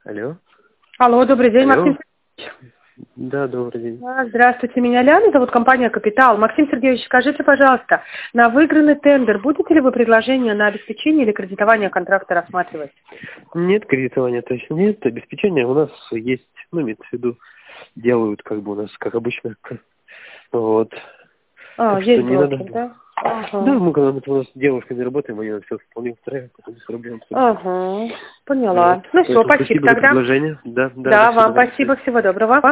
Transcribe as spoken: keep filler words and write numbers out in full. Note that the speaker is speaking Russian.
Алло. Алло, добрый день, Алло. Максим. Да, добрый день. А, Здравствуйте, меня Ляна, зовут компания «Капитал». Максим Сергеевич, скажите, пожалуйста, на выигранный тендер будете ли вы предложение на обеспечение или кредитование контракта рассматривать? Нет, кредитования точно нет. Обеспечение у нас есть, ну, имеется в виду, делают как бы у нас, как обычно. Вот. А, Так что есть не брокер, надо. да? Ага. Да, мы когда мы у нас с девушками работаем, они нам все вполне устраивают, без проблем. Ага, поняла. Вот. Ну все, Поэтому спасибо спасибо за тогда. предложение. Да, да, Да, до вам свидания. спасибо, всего доброго.